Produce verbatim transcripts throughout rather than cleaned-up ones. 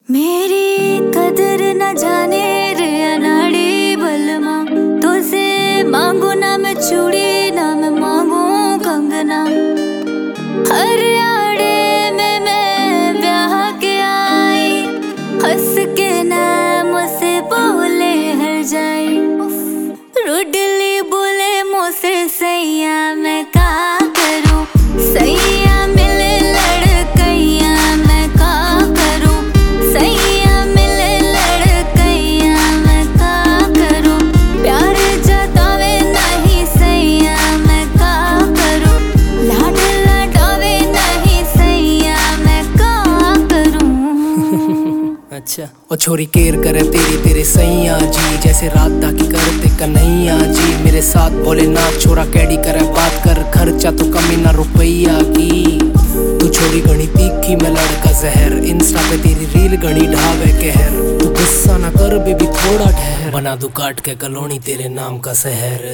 मेरी कदर न जाने रे अनाड़ी बलमा, तुझसे मांगू ना मैं चूड़ी ना मैं मांगू कंगना। हर आड़े में मैं ब्याह के आई, हंस के ना मुझसे बोले हर जाए, रुडली बोले मुझसे सैया मैं का करूं, सैया मिले लड़कैया मैं का करूं, सैया मिले लड़कैया मैं का करूं, प्यार जतावे नहीं सैया मैं का करूं, लाड लटावे नहीं सैया मैं का करूं। अच्छा ओ छोरी केयर करे तेरी तेरे सैया जी, जैसे रात की करते कन्हैया जी। मेरे साथ बोले ना छोरा कैडी करे बात कर, खर्चा तो कमी ना रुपया की। तू छोरी घनी तीखी मैं लड़का जहर, इंस्टा पे तेरी रील घनी ढावे कहर। तू गुस्सा ना कर बेबी थोड़ा ठहर, बना दू काट के कॉलोनी तेरे नाम का शहर।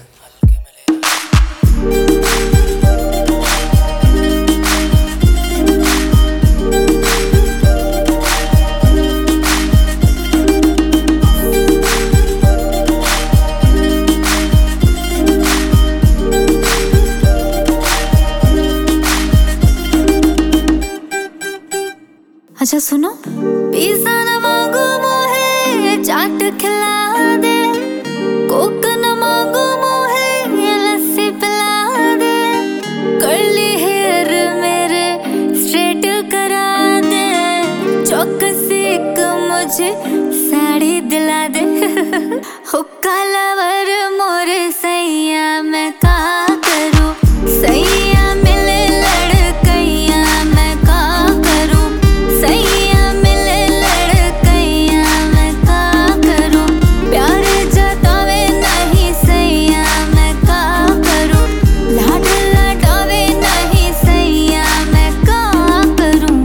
अच्छा सुनो, पिज़्ज़ा न मांगो मोहे चाट खिला दे, कोक न मांगो मोहे लस्सी पिला दे, कर्ली हेयर मेरे स्ट्रेट करा दे, चौकसी एक मुझे साड़ी दिला दे। हुक्का लवर मोरे सैया मैं का करूं, सैया मिले लड़कैया मैं का करूं, सैया मिले लड़कैया मैं का करूं, प्यार जतावे नहीं सैया मैं का करूं, लाड लटावे नहीं सैया मैं का करूं।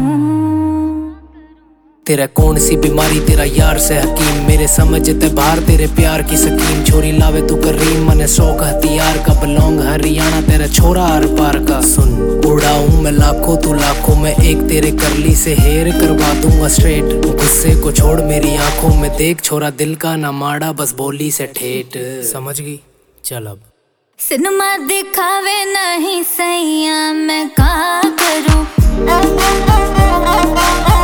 तेरा कौन सी बीमारी तेरा यार से हकीम, मेरे समझते बाहर तेरे प्यार की स्कीम। छोरी लावे तू करीम मने शौक हथियार का, बिलोंग हरियाणा तेरा छोरा हर पार का। सुन उड़ाऊं मैं लाखों तू लाखों में एक, तेरे करली से हेयर करवा दूंगा स्ट्रेट। गुस्से को छोड़ मेरी आंखों में देख, छोरा दिल का ना माड़ा बस बोली से ठेठ। समझ गई चल अब सिनेमा दिखावे नहीं सैया मैं का करूं।